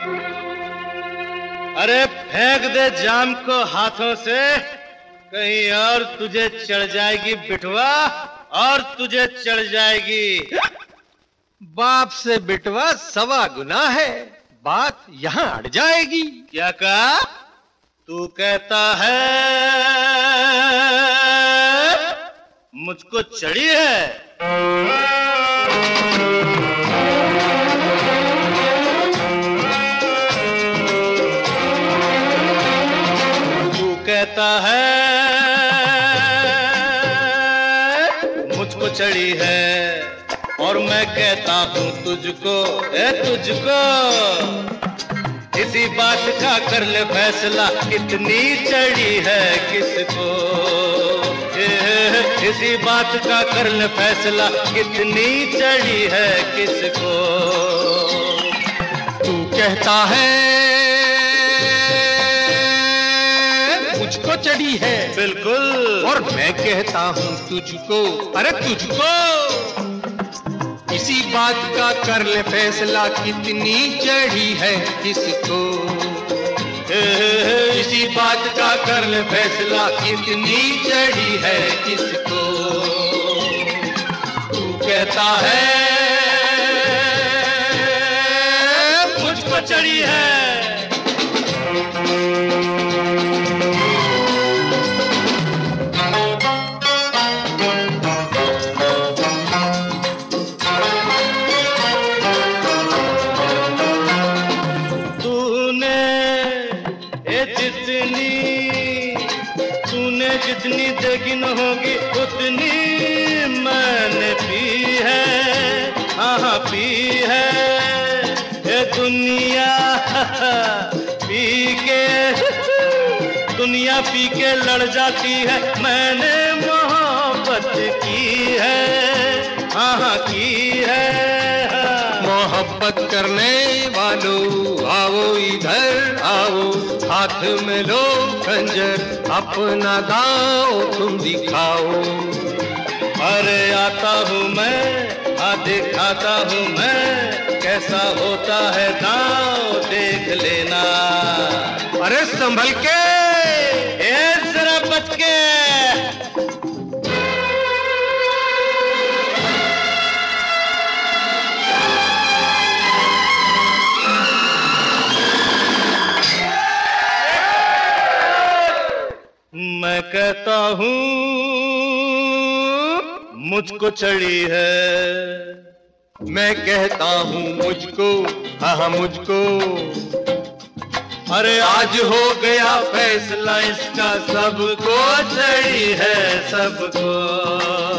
अरे फेंक दे जाम को हाथों से, कहीं और तुझे चढ़ जाएगी बिटवा, और तुझे चढ़ जाएगी। बाप से बिटवा सवा गुना है, बात यहाँ अड़ जाएगी। क्या कहा? तू कहता है मुझको चढ़ी है? कहता है मुझको चढ़ी है, और मैं कहता हूँ तुझको, तुझको इसी बात का कर ले फैसला, कितनी चढ़ी है किसको। इसी बात का कर ले फैसला, कितनी चढ़ी है किसको। तू कहता है मुझको चढ़ी है, बिल्कुल, और मैं कहता हूँ तुझको, अरे तुझको इसी बात का कर ले फैसला, कितनी चढ़ी है किसको। इसी बात का कर ले फैसला, कितनी चढ़ी है किसको। तू कहता है मुझको चढ़ी है। तूने जितनी देखी न होगी उतनी मैंने पी है, हाँ पी है। ये दुनिया पी के लड़ जाती है, मैंने मोहब्बत की है, हाँ की है। मोहब्बत करने वालों आओ इधर आओ, हाथ में लो खंजर, अपना दांव तुम दिखाओ। अरे आता हूँ मैं, हाँ दिखाता हूँ मैं, कैसा होता है दांव देख लेना। अरे संभल के, जरा बच के। मैं कहता हूँ मुझको चढ़ी है, मैं कहता हूँ मुझको, हाँ मुझको। अरे आज हो गया फैसला इसका, सबको चढ़ी है सबको।